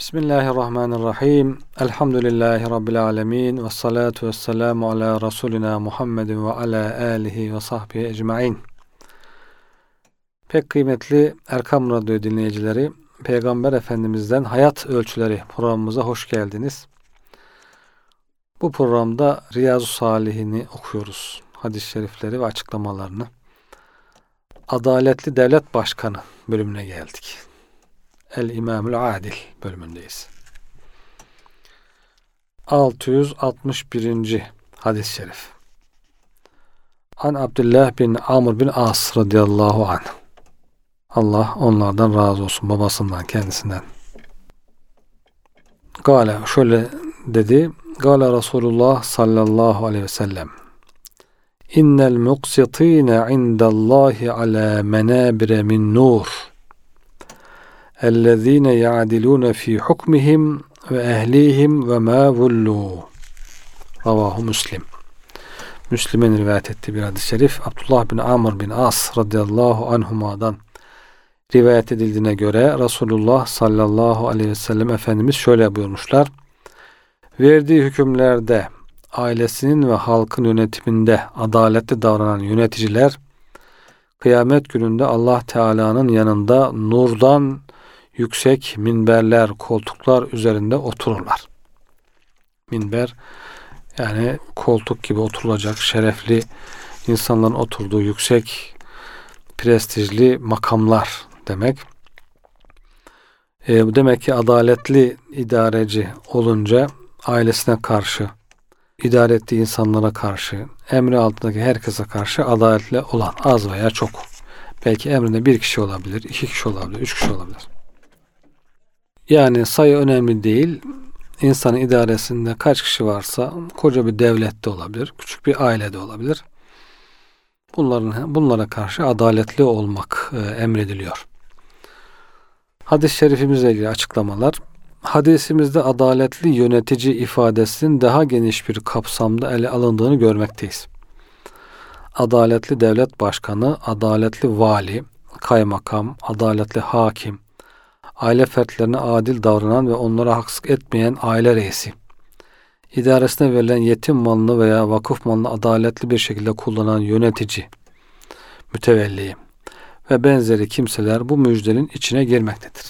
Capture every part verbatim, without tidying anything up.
Bismillahirrahmanirrahim. Elhamdülillahi Rabbil alemin. Ve salatu ve selamu ala Resulina Muhammedin ve ala alihi ve sahbihi ecmain. Pek kıymetli Erkam Radyo dinleyicileri, Peygamber Efendimiz'den Hayat Ölçüleri programımıza hoş geldiniz. Bu programda Riyazu Salihini okuyoruz. Hadis-i şerifleri ve açıklamalarını. Adaletli Devlet Başkanı bölümüne geldik. El-İmamül Adil bölümündeyiz. altı yüz altmış birinci hadis-i şerif. An Abdullah bin Amr bin As radıyallahu anh. Allah onlardan razı olsun, babasından, kendisinden. Gale, şöyle dedi. Gale Resulullah sallallahu aleyhi ve sellem. İnnel muqsitine indallahi ala menabire min nur. اَلَّذ۪ينَ يَعْدِلُونَ ف۪ي حُكْمِهِمْ وَاَهْلِيهِمْ وَمَا وُلُّوا. Ravahu Müslim. Müslim'in rivayet ettiği bir hadis-i şerif, Abdullah bin Amr bin As radıyallahu anhuma'dan rivayet edildiğine göre Resulullah sallallahu aleyhi ve sellem Efendimiz şöyle buyurmuşlar. Verdiği hükümlerde, ailesinin ve halkın yönetiminde adaletli davranan yöneticiler, kıyamet gününde Allah Teala'nın yanında nurdan yüksek minberler, koltuklar üzerinde otururlar. Minber, yani koltuk gibi oturulacak, şerefli insanların oturduğu yüksek, prestijli makamlar demek. E, bu demek ki adaletli idareci olunca ailesine karşı, idare ettiği insanlara karşı, emri altındaki herkese karşı adaletli olan, az veya çok. Belki emrinde bir kişi olabilir, iki kişi olabilir, üç kişi olabilir. Yani sayı önemli değil. İnsanın idaresinde kaç kişi varsa, koca bir devlette olabilir, küçük bir ailede olabilir. Bunların bunlara karşı adaletli olmak e, emrediliyor. Hadis-i şerifimizle ilgili açıklamalar. Hadisimizde adaletli yönetici ifadesinin daha geniş bir kapsamda ele alındığını görmekteyiz. Adaletli devlet başkanı, adaletli vali, kaymakam, adaletli hakim, aile fertlerine adil davranan ve onlara haksızlık etmeyen aile reisi, idaresine verilen yetim malını veya vakıf malını adaletli bir şekilde kullanan yönetici, mütevelli ve benzeri kimseler bu müjdenin içine girmektedir.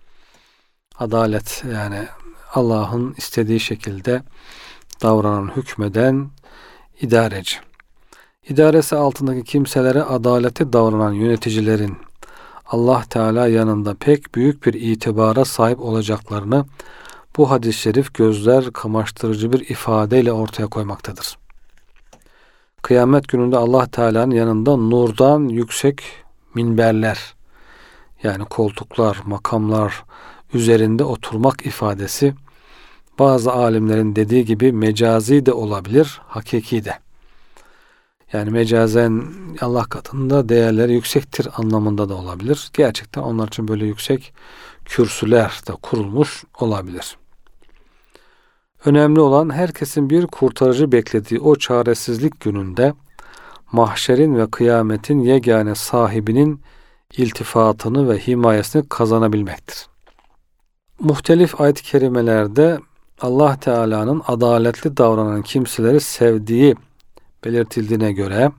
Adalet, yani Allah'ın istediği şekilde davranan, hükmeden idareci. İdaresi altındaki kimselere adaleti davranan yöneticilerin Allah Teala yanında pek büyük bir itibara sahip olacaklarını bu hadis-i şerif gözler kamaştırıcı bir ifadeyle ortaya koymaktadır. Kıyamet gününde Allah Teala'nın yanında nurdan yüksek minberler, yani koltuklar, makamlar üzerinde oturmak ifadesi bazı alimlerin dediği gibi mecazi de olabilir, hakiki de. Yani mecazen Allah katında değerleri yüksektir anlamında da olabilir. Gerçekten onlar için böyle yüksek kürsüler de kurulmuş olabilir. Önemli olan herkesin bir kurtarıcı beklediği o çaresizlik gününde mahşerin ve kıyametin yegane sahibinin iltifatını ve himayesini kazanabilmektir. Muhtelif ayet-i kerimelerde Allah Teala'nın adaletli davranan kimseleri sevdiği belirtildiğine göre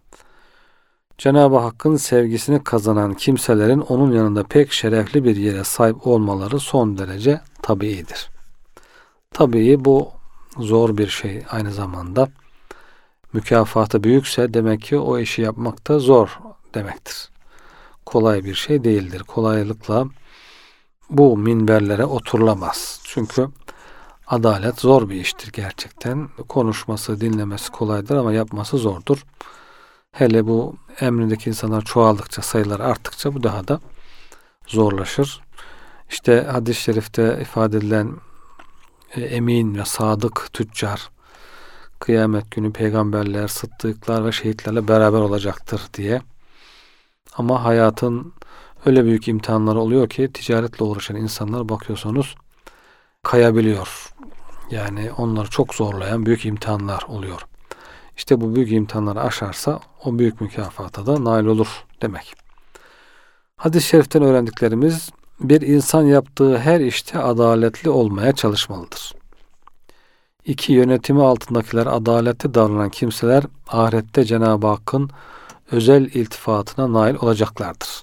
Cenab-ı Hakk'ın sevgisini kazanan kimselerin onun yanında pek şerefli bir yere sahip olmaları son derece tabiidir. Tabii bu zor bir şey aynı zamanda. Mükafatı büyükse demek ki o işi yapmak da zor demektir. Kolay bir şey değildir. Kolaylıkla bu minberlere oturulamaz. Çünkü adalet zor bir iştir gerçekten. Konuşması, dinlemesi kolaydır ama yapması zordur. Hele bu emrindeki insanlar çoğaldıkça, sayılar arttıkça bu daha da zorlaşır. İşte hadis-i şerifte ifade edilen e, emin ve sadık tüccar, kıyamet günü peygamberler, sıddıklar ve şehitlerle beraber olacaktır diye. Ama hayatın öyle büyük imtihanları oluyor ki ticaretle uğraşan insanlar bakıyorsunuz kayabiliyor. Yani onları çok zorlayan büyük imtihanlar oluyor. İşte bu büyük imtihanları aşarsa o büyük mükafata da nail olur demek. Hadis-i şeriften öğrendiklerimiz Bir insan yaptığı her işte adaletli olmaya çalışmalıdır. İki, yönetimi altındakiler adaletli davranan kimseler ahirette Cenab-ı Hakk'ın özel iltifatına nail olacaklardır.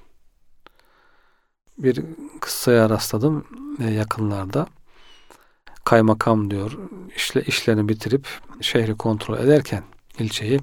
Bir kıssaya rastladım yakınlarda. Kaymakam diyor, işle, işlerini bitirip şehri kontrol ederken ilçeyi,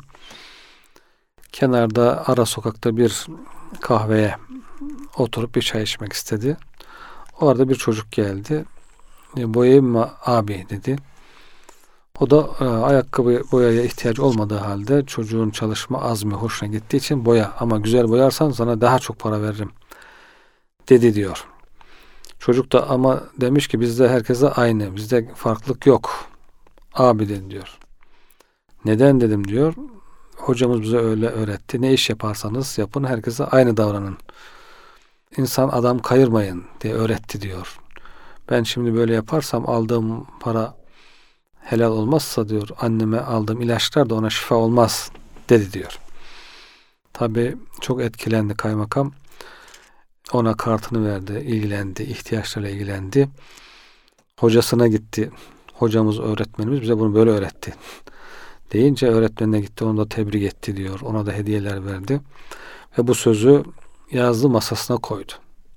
kenarda ara sokakta bir kahveye oturup bir çay içmek istedi. O arada bir çocuk geldi. E, boyayayım mı abi dedi. O da e, ayakkabı boyaya ihtiyacı olmadığı halde çocuğun çalışma azmi hoşuna gittiği için boya, ama güzel boyarsan sana daha çok para veririm dedi diyor. Çocuk da ama demiş ki bizde herkese aynı, bizde farklılık yok abi dedi diyor. Neden dedim diyor. Hocamız bize öyle öğretti. Ne iş yaparsanız yapın, herkese aynı davranın. İnsan adam kayırmayın diye öğretti diyor. Ben şimdi böyle yaparsam aldığım para helal olmazsa diyor, anneme aldığım ilaçlar da ona şifa olmaz dedi diyor. Tabii çok etkilendi kaymakam. Ona kartını verdi, ilgilendi, ihtiyaçlarıyla ilgilendi. Hocasına gitti. Hocamız, öğretmenimiz bize bunu böyle öğretti deyince öğretmenine gitti, onu da tebrik etti diyor. Ona da hediyeler verdi. Ve bu sözü yazdı, masasına koydu.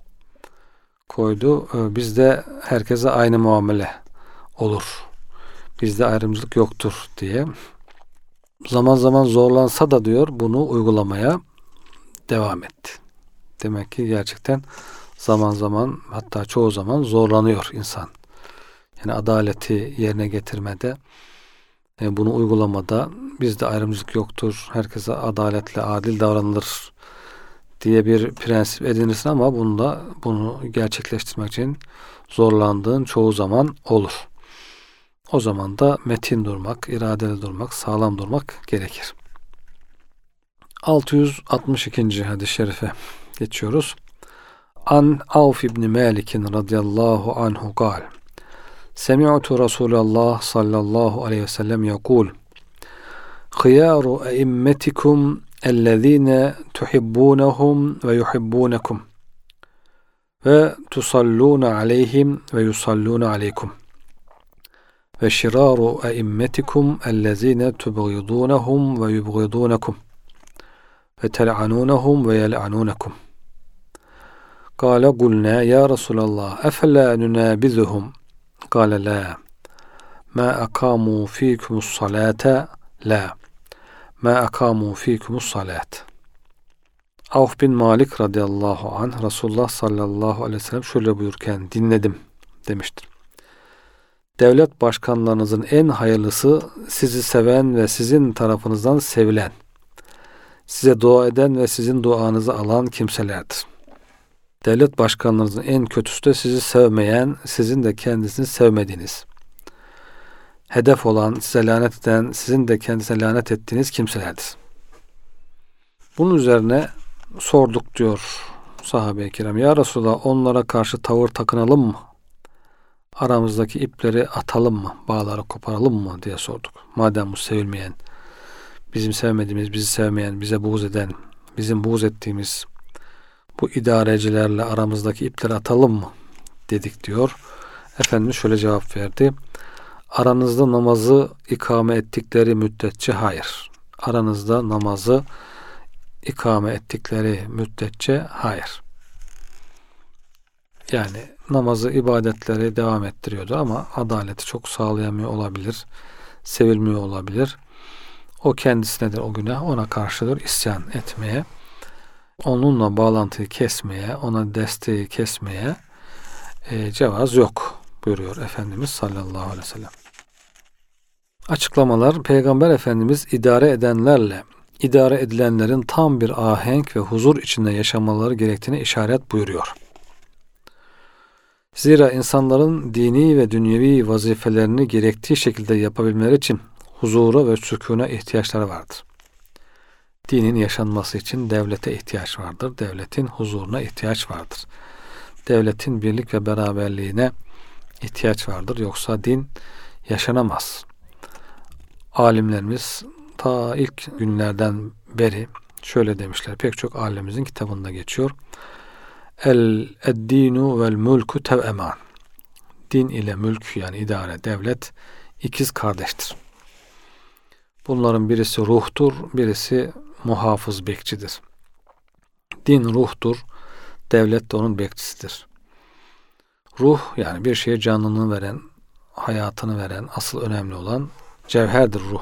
Koydu. Bizde herkese aynı muamele olur. Bizde ayrımcılık yoktur diye. Zaman zaman zorlansa da diyor bunu uygulamaya devam etti. Demek ki gerçekten zaman zaman, hatta çoğu zaman zorlanıyor insan. Yani adaleti yerine getirmede, yani bunu uygulamada bizde ayrımcılık yoktur, herkese adaletle, adil davranılır diye bir prensip edinirsin ama bunda bunu gerçekleştirmek için zorlandığın çoğu zaman olur. O zaman da metin durmak, iradeli durmak, sağlam durmak gerekir. altı yüz altmış ikinci hadis-i şerife geçiyoruz. An Avf ibn Malik radıyallahu anhu gal. Semi'tu Resulullah sallallahu aleyhi ve sellem yekul. Khiyaru e'immetikum ellezine tuhibbunahum ve yuhibbunakum ve tusalluna aleyhim ve yusalluna aleykum. Ve şiraru e'immetikum ellezine tubghidunahum ve yubghidunakum ve tel'anunahum ve yel'anunakum. Kâle kulnâ ya Resulallah efela nunabizuhum. Kâle la. Ma akâmû fîkumus salâte la. Ma akâmû fîkumus salât. Avf bin Malik radıyallahu anh Resulullah sallallahu aleyhi ve sellem şöyle buyurken dinledim demiştir. Devlet başkanlarınızın en hayırlısı sizi seven ve sizin tarafınızdan sevilen, size dua eden ve sizin duanızı alan kimselerdir. Devlet başkanlarınızın en kötüsü de sizi sevmeyen, sizin de kendisini sevmediğiniz, hedef olan, size lanet eden, sizin de kendisine lanet ettiğiniz kimselerdir. Bunun üzerine sorduk diyor sahabe-i kiram. Ya Resulallah, onlara karşı tavır takınalım mı? Aramızdaki ipleri atalım mı? Bağları koparalım mı diye sorduk. Madem bu sevilmeyen, bizim sevmediğimiz, bizi sevmeyen, bize buğz eden, bizim buğz ettiğimiz bu idarecilerle aramızdaki ipleri atalım mı dedik diyor. Efendimiz şöyle cevap verdi. Aranızda namazı ikame ettikleri müddetçe hayır. Aranızda namazı ikame ettikleri müddetçe hayır. Yani namazı, ibadetleri devam ettiriyordu ama adaleti çok sağlayamıyor olabilir, sevilmiyor olabilir. O kendisinedir o günah, ona karşıdır isyan etmeye, onunla bağlantıyı kesmeye, ona desteği kesmeye e, cevaz yok buyuruyor Efendimiz sallallahu aleyhi ve sellem. Açıklamalar. Peygamber Efendimiz idare edenlerle idare edilenlerin tam bir ahenk ve huzur içinde yaşamaları gerektiğine işaret buyuruyor. Zira insanların dini ve dünyevi vazifelerini gerektiği şekilde yapabilmeleri için huzura ve sükûna ihtiyaçları vardır. Dinin yaşanması için devlete ihtiyaç vardır. Devletin huzuruna ihtiyaç vardır. Devletin birlik ve beraberliğine ihtiyaç vardır. Yoksa din yaşanamaz. Alimlerimiz ta ilk günlerden beri şöyle demişler. Pek çok alimimizin kitabında geçiyor. El eddinu vel mulku tev'eman. Din ile mülk yani idare, devlet ikiz kardeştir. Bunların birisi ruhtur, birisi muhafız, bekçidir. Din ruhtur, devlet de onun bekçisidir. Ruh yani bir şeye canlılığını veren, hayatını veren, asıl önemli olan cevherdir ruh.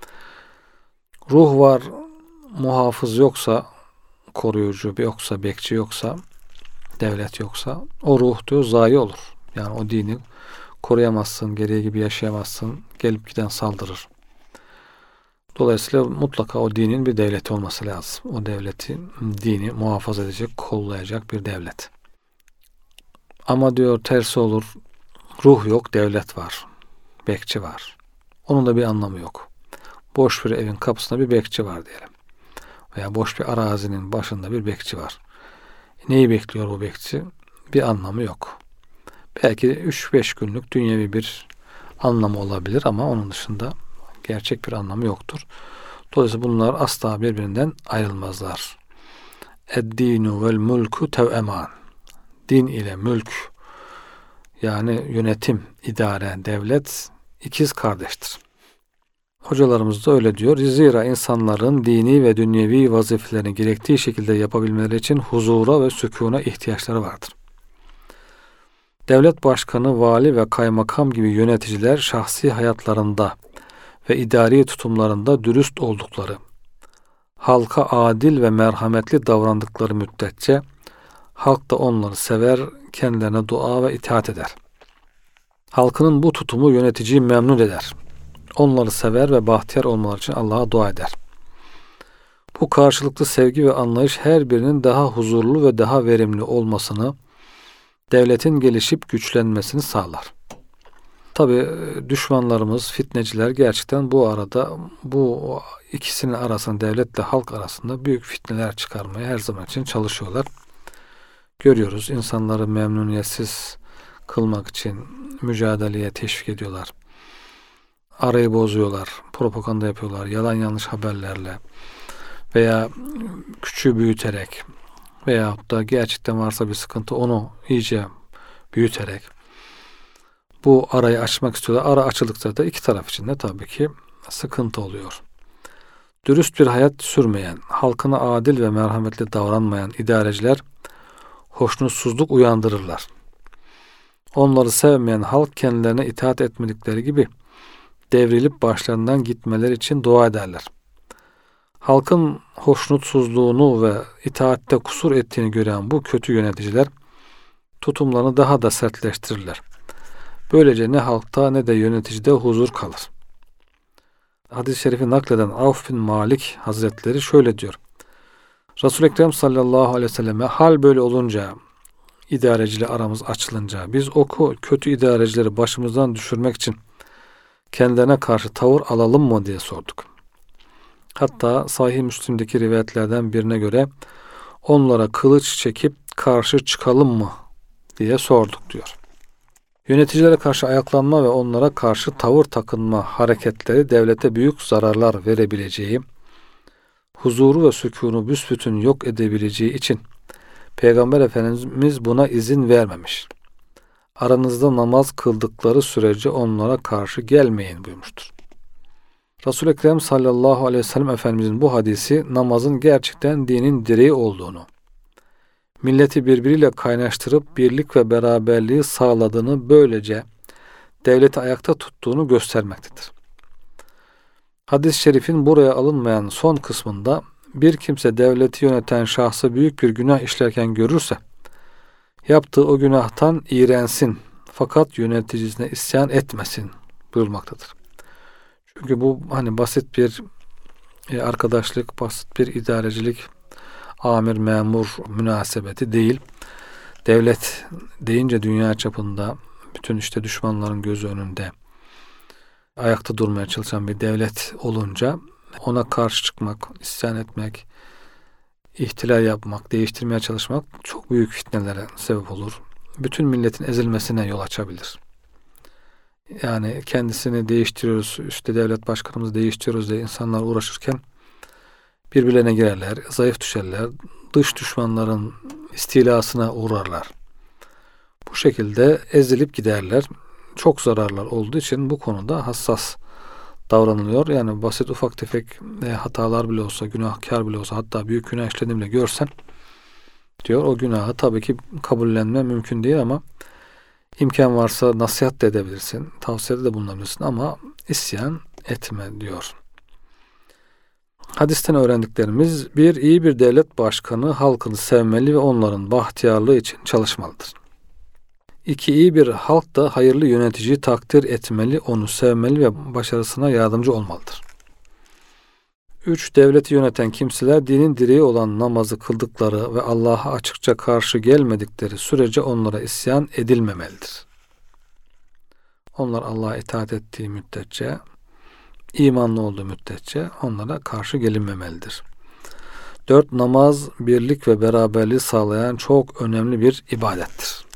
Ruh var, muhafız yoksa, koruyucu yoksa, bekçi yoksa, devlet yoksa o ruh diyor zayi olur. Yani o dini koruyamazsın, geriye gibi yaşayamazsın, gelip giden saldırır. Dolayısıyla mutlaka o dinin bir devleti olması lazım. O devletin dini muhafaza edecek, kollayacak bir devlet. Ama diyor tersi olur, ruh yok, devlet var, bekçi var. Onun da bir anlamı yok. Boş bir evin kapısında bir bekçi var diyelim. Veya boş bir arazinin başında bir bekçi var. Neyi bekliyor bu bekçi? Bir anlamı yok. Belki üç beş günlük dünyevi bir anlamı olabilir ama onun dışında gerçek bir anlamı yoktur. Dolayısıyla bunlar asla birbirinden ayrılmazlar. Eddinu vel mulku tev'eman. Din ile mülk yani yönetim, idare, devlet ikiz kardeştir. Hocalarımız da öyle diyor. Zira insanların dini ve dünyevi vazifelerini gerektiği şekilde yapabilmeleri için huzura ve sükûna ihtiyaçları vardır. Devlet başkanı, vali ve kaymakam gibi yöneticiler şahsi hayatlarında ve idari tutumlarında dürüst oldukları, halka adil ve merhametli davrandıkları müddetçe halk da onları sever, kendilerine dua ve itaat eder. Halkının bu tutumu yöneticiyi memnun eder. Onları sever ve bahtiyar olmaları için Allah'a dua eder. Bu karşılıklı sevgi ve anlayış her birinin daha huzurlu ve daha verimli olmasını, devletin gelişip güçlenmesini sağlar. Tabi düşmanlarımız, fitneciler gerçekten bu arada, bu ikisinin arasında, devletle halk arasında büyük fitneler çıkarmaya her zaman için çalışıyorlar. Görüyoruz, insanları memnuniyetsiz kılmak için mücadeleye teşvik ediyorlar. Arayı bozuyorlar, propaganda yapıyorlar, yalan yanlış haberlerle veya küçüğü büyüterek veyahut da gerçekten varsa bir sıkıntı onu iyice büyüterek bu arayı açmak istiyorlar. Ara açıldıkça da iki taraf için de tabii ki sıkıntı oluyor. Dürüst bir hayat sürmeyen, halkına adil ve merhametli davranmayan idareciler hoşnutsuzluk uyandırırlar. Onları sevmeyen halk kendilerine itaat etmedikleri gibi devrilip başlarından gitmeleri için dua ederler. Halkın hoşnutsuzluğunu ve itaatte kusur ettiğini gören bu kötü yöneticiler tutumlarını daha da sertleştirirler. Böylece ne halkta ne de yöneticide huzur kalır. Hadis-i şerifi nakleden Avf bin Malik Hazretleri şöyle diyor. Resul-i Ekrem sallallahu aleyhi ve selleme hal böyle olunca, idareciyle aramız açılınca biz o kötü idarecileri başımızdan düşürmek için kendilerine karşı tavır alalım mı diye sorduk. Hatta Sahih Müslim'deki rivayetlerden birine göre onlara kılıç çekip karşı çıkalım mı diye sorduk diyor. Yöneticilere karşı ayaklanma ve onlara karşı tavır takınma hareketleri devlete büyük zararlar verebileceği, huzuru ve sükûnu büsbütün yok edebileceği için Peygamber Efendimiz buna izin vermemiş. Aranızda namaz kıldıkları sürece onlara karşı gelmeyin buyurmuştur. Resul-i Ekrem sallallahu aleyhi ve sellem Efendimizin bu hadisi namazın gerçekten dinin direği olduğunu, milleti birbiriyle kaynaştırıp birlik ve beraberliği sağladığını, böylece devleti ayakta tuttuğunu göstermektedir. Hadis-i şerifin buraya alınmayan son kısmında bir kimse devleti yöneten şahsı büyük bir günah işlerken görürse yaptığı o günahtan iğrensin fakat yöneticisine isyan etmesin buyurmaktadır. Çünkü bu hani basit bir e, arkadaşlık, basit bir idarecilik, amir memur münasebeti değil. Devlet deyince dünya çapında bütün işte düşmanların gözü önünde ayakta durmaya çalışan bir devlet olunca ona karşı çıkmak, isyan etmek, ihtilal yapmak, değiştirmeye çalışmak çok büyük fitnelere sebep olur. Bütün milletin ezilmesine yol açabilir. Yani kendisini değiştiriyoruz, işte devlet başkanımızı değiştiriyoruz diye insanlar uğraşırken birbirlerine girerler, zayıf düşerler. Dış düşmanların istilasına uğrarlar. Bu şekilde ezilip giderler. Çok zararlar olduğu için bu konuda hassas davranılıyor. Yani basit ufak tefek e, hatalar bile olsa, günahkar bile olsa, hatta büyük günah işlediğini bile görsen diyor, o günahı tabii ki kabullenme mümkün değil ama imkan varsa nasihat de edebilirsin, tavsiyede de bulunabilirsin ama isyan etme diyor. Hadisten öğrendiklerimiz: bir, iyi bir devlet başkanı halkını sevmeli ve onların bahtiyarlığı için çalışmalıdır. İki, iyi bir halk da hayırlı yöneticiyi takdir etmeli, onu sevmeli ve başarısına yardımcı olmalıdır. Üç, devleti yöneten kimseler dinin direği olan namazı kıldıkları ve Allah'a açıkça karşı gelmedikleri sürece onlara isyan edilmemelidir. Onlar Allah'a itaat ettiği müddetçe, imanlı olduğu müddetçe onlara karşı gelinmemelidir. Dört, namaz birlik ve beraberliği sağlayan çok önemli bir ibadettir.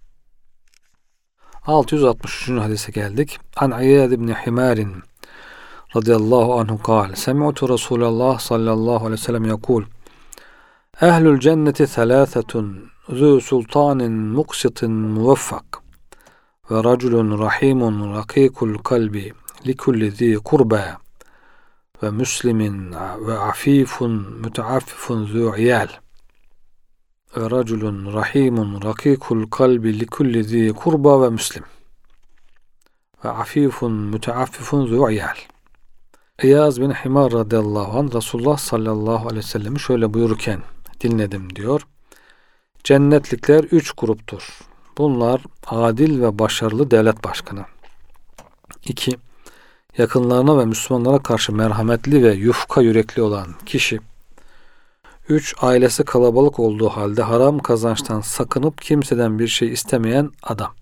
altı yüz altmış üçüncü hadise geldik. An İyad ibn Himar radıyallahu anhu kâle: Semi'tu Resulullah sallallahu aleyhi ve sellem yekûl: Ehlül cenneti thalâthetun zû sultanin muksitin muvaffak ve raculun rahimun rakîkul kalbi likulli zî kurba ve müslimin ve afifun müteaffifun zû iyal ve raculun rahimun rakîkul kalbi likulli zî kurba ve müslim ve afifun müteaffifun zû iyal. İyaz bin Himar radıyallahu anh Resulullah sallallahu aleyhi ve sellem'i şöyle buyururken dinledim diyor. Cennetlikler üç gruptur. Bunlar adil ve başarılı devlet başkanı. İki, yakınlarına ve Müslümanlara karşı merhametli ve yufka yürekli olan kişi. Üç, ailesi kalabalık olduğu halde haram kazançtan sakınıp kimseden bir şey istemeyen adam.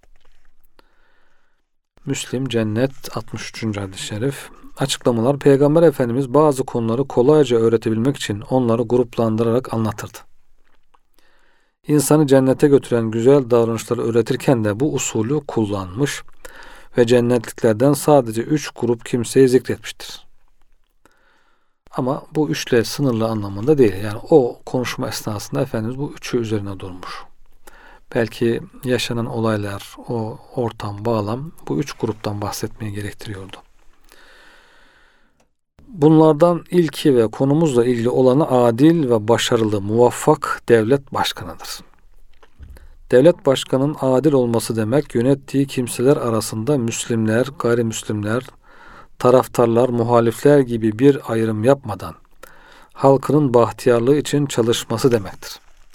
Müslim Cennet altmış üçüncü hadis-i şerif. Açıklamalar: Peygamber Efendimiz bazı konuları kolayca öğretebilmek için onları gruplandırarak anlatırdı. İnsanı cennete götüren güzel davranışları öğretirken de bu usulü kullanmış ve cennetliklerden sadece üç grup kimseyi zikretmiştir. Ama bu üçle sınırlı anlamında değil. Yani o konuşma esnasında Efendimiz bu üçü üzerine durmuş. Belki yaşanan olaylar, o ortam, bağlam bu üç gruptan bahsetmeyi gerektiriyordu. Bunlardan ilki ve konumuzla ilgili olanı adil ve başarılı, muvaffak devlet başkanıdır. Devlet başkanının adil olması demek, yönettiği kimseler arasında Müslimler, gayrimüslimler, taraftarlar, muhalifler gibi bir ayrım yapmadan halkının bahtiyarlığı için çalışması demektir.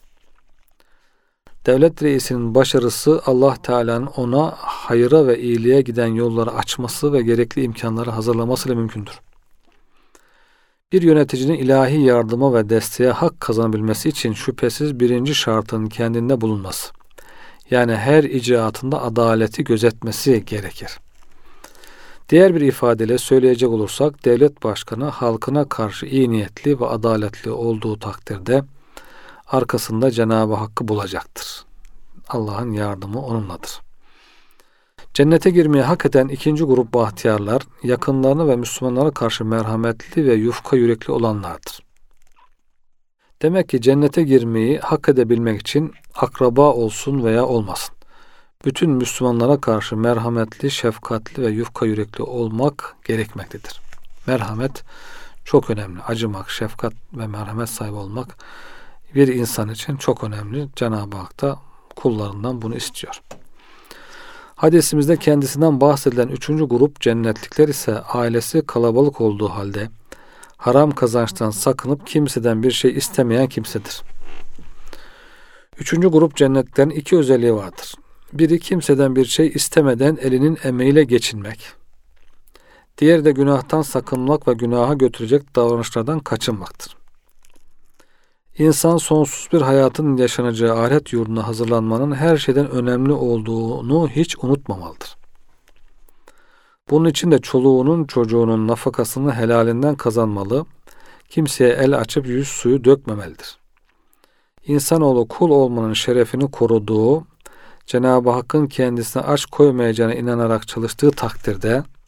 Devlet reisinin başarısı Allah Teala'nın ona hayıra ve iyiliğe giden yolları açması ve gerekli imkanları hazırlamasıyla mümkündür. Bir yöneticinin ilahi yardıma ve desteğe hak kazanabilmesi için şüphesiz birinci şartın kendinde bulunması. Yani her icraatında adaleti gözetmesi gerekir. Diğer bir ifadeyle söyleyecek olursak, devlet başkanı halkına karşı iyi niyetli ve adaletli olduğu takdirde arkasında Cenab-ı Hakk'ı bulacaktır. Allah'ın yardımı onunladır. Cennete girmeye hak eden ikinci grup bahtiyarlar, yakınlarına ve Müslümanlara karşı merhametli ve yufka yürekli olanlardır. Demek ki cennete girmeyi hak edebilmek için akraba olsun veya olmasın, bütün Müslümanlara karşı merhametli, şefkatli ve yufka yürekli olmak gerekmektedir. Merhamet çok önemli. Acımak, şefkat ve merhamet sahibi olmak bir insan için çok önemli. Cenab-ı Hak da kullarından bunu istiyor. Hadisimizde kendisinden bahsedilen üçüncü grup cennetlikler ise ailesi kalabalık olduğu halde haram kazançtan sakınıp kimseden bir şey istemeyen kimsedir. Üçüncü grup cennetliklerin iki özelliği vardır. Biri kimseden bir şey istemeden elinin emeğiyle geçinmek. Diğeri de günahtan sakınmak ve günaha götürecek davranışlardan kaçınmaktır. İnsan sonsuz bir hayatın yaşanacağı ahiret yurduna hazırlanmanın her şeyden önemli olduğunu hiç unutmamalıdır. Bunun için de çoluğunun çocuğunun nafakasını helalinden kazanmalı, kimseye el açıp yüz suyu dökmemelidir. İnsanoğlu kul olmanın şerefini koruduğu, Cenab-ı Hakk'ın kendisine aç koymayacağına inanarak çalıştığı takdirde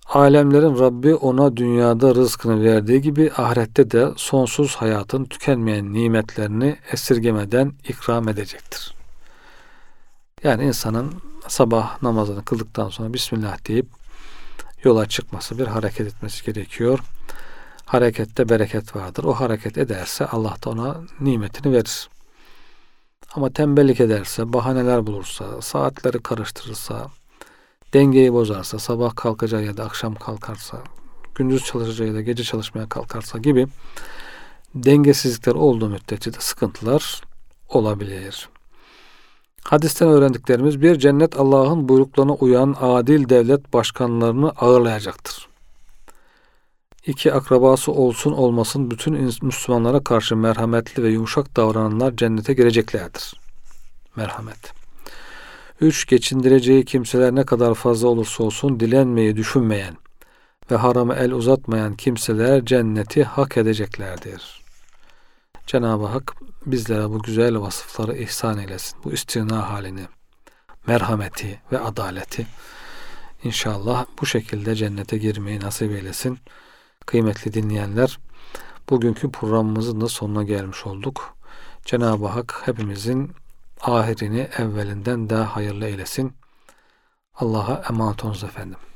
Alemlerin Rabbi ona dünyada rızkını verdiği gibi ahirette de sonsuz hayatın tükenmeyen nimetlerini esirgemeden ikram edecektir. Yani insanın sabah namazını kıldıktan sonra Bismillah deyip yola çıkması, bir hareket etmesi gerekiyor. Harekette bereket vardır. O hareket ederse Allah da ona nimetini verir. Ama tembellik ederse, bahaneler bulursa, saatleri karıştırırsa, dengeyi bozarsa, sabah kalkacağı ya da akşam kalkarsa, gündüz çalışacağı ya da gece çalışmaya kalkarsa gibi dengesizlikler olduğu müddetçe de sıkıntılar olabilir. Hadisten öğrendiklerimiz: bir, cennet Allah'ın buyruklarına uyan adil devlet başkanlarını ağırlayacaktır. İki, akrabası olsun olmasın bütün Müslümanlara karşı merhametli ve yumuşak davrananlar cennete gireceklerdir. Merhamet. Üç, geçindireceği kimseler ne kadar fazla olursa olsun dilenmeyi düşünmeyen ve harama el uzatmayan kimseler cenneti hak edeceklerdir. Cenab-ı Hak bizlere bu güzel vasıfları ihsan eylesin. Bu istina halini, merhameti ve adaleti İnşallah bu şekilde cennete girmeyi nasip eylesin. Kıymetli dinleyenler, bugünkü programımızın da sonuna gelmiş olduk. Cenab-ı Hak hepimizin ahirini evvelinden daha hayırlı eylesin. Allah'a emanet olunuz efendim.